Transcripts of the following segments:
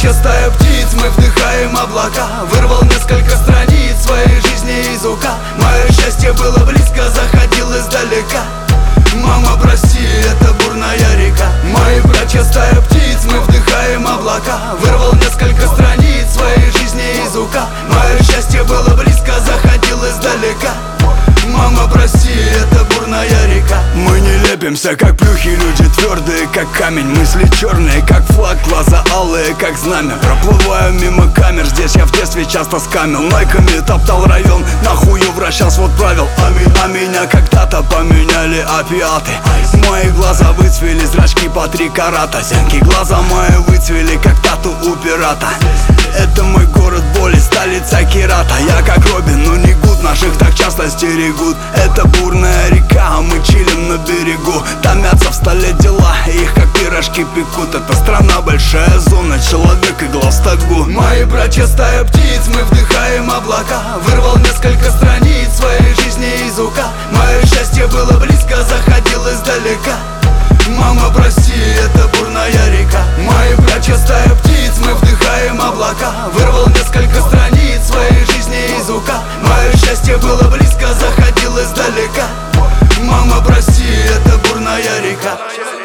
братья, стая птиц, мы вдыхаем облака. Вырвал несколько страниц своей жизни из ука. Мое счастье было близко, заходил издалека. Мама, прости, это бурная река. Мои братья, стая птиц, мы вдыхаем облака. Вырвал несколько страниц своей жизни из ука. Мое счастье было близко, заходил издалека. Мама, прости, это бурная река. Мы не лепимся, как плюхи, люди твердые, как камень. Мысли черные, как флаг, глаза алые, как знамя. Проплываю мимо камер, здесь я в детстве часто скамил. Найками топтал район, нахую вращал свод правил. А меня когда-то поменяли опиаты. Мои глаза выцвели, зрачки по 3 карата. Зенки глаза мои выцвели, как тату у пирата. Это мой город боли, столица Кирата. Я как Робин, но не Гуд, наших так часто стерегут. Это бурная река, а мы чилим на берегу. Томятся в столе дела, их как пирожки пекут. Это страна, большая зона, человек и глаз тагу. Мои братья, стая птиц, мы вдыхаем облака. Вырвал несколько страниц своей жизни из ука. Мое счастье было близко, заходил издалека. Мама, прости, это бурная река. Мои братья, стая птиц, мы вдыхаем облака. Вырвал несколько страниц своей жизни из ука. Мое счастье было близко, заходил издалека. Мама, прости, это бурная река.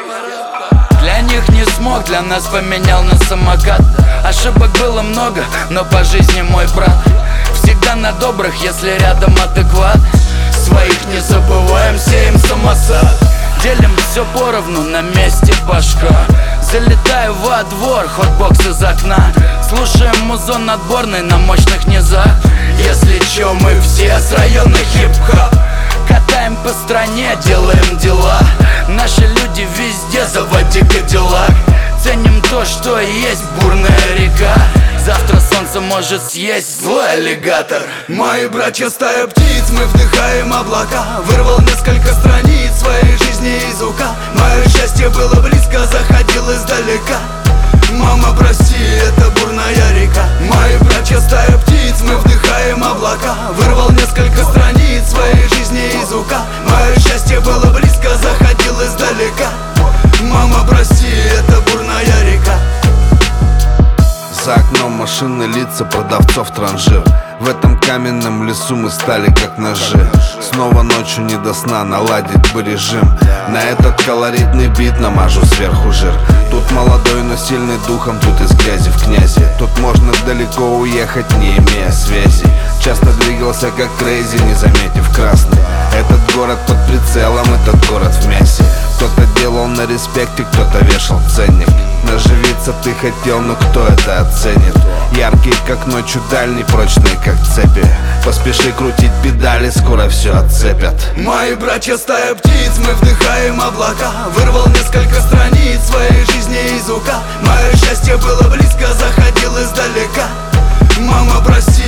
Для них не смог, для нас поменял на самокат. Ошибок было много, но по жизни мой брат. Всегда на добрых, если рядом адекват. Своих не забываем, сеем самосад. Делим все поровну, на месте башка. Залетаю во двор, хотбокс из окна. Слушаем музон отборный на мощных низах. Если чё, мы все с района хип-хоп. Катаем по стране, делаем дела. Наши люди везде, заводи Кадиллак. Ценим то, что есть бурная река. Завтра солнце может съесть злой аллигатор. Мои братья, стая птиц, мы вдыхаем облака. Вырвал несколько страниц своей жизни из ука. Мое счастье было близко, заходил издалека. Мама, прости, это бурная река. Мои братья, стая птиц, мы вдыхаем облака. Вырвал несколько страниц своей жизни из ука. Мое счастье было близко, заходил издалека. Мама, прости, это бурная река. За окном машины, лица продавцов транжир. В этом каменном лесу мы стали как ножи. Снова ночью не до сна, наладить бы режим. На этот колоритный бит намажу сверху жир. Тут молодой, но сильный духом, тут из грязи в князи. Тут можно далеко уехать, не имея связи. Часто двигался как крейзи, не заметив красный. Этот город под прицелом, этот город в мясе. Кто-то делал на респекте, кто-то вешал ценник. Наживиться ты хотел, но кто это оценит? Яркие как ночью, дальний, прочные как цепи. Поспеши крутить педали, скоро все отцепят. Мои братья, стая птиц, мы вдыхаем облака. Вырвал несколько страниц своей жизни из ука. Мое счастье было близко, заходил издалека. Мама, прости,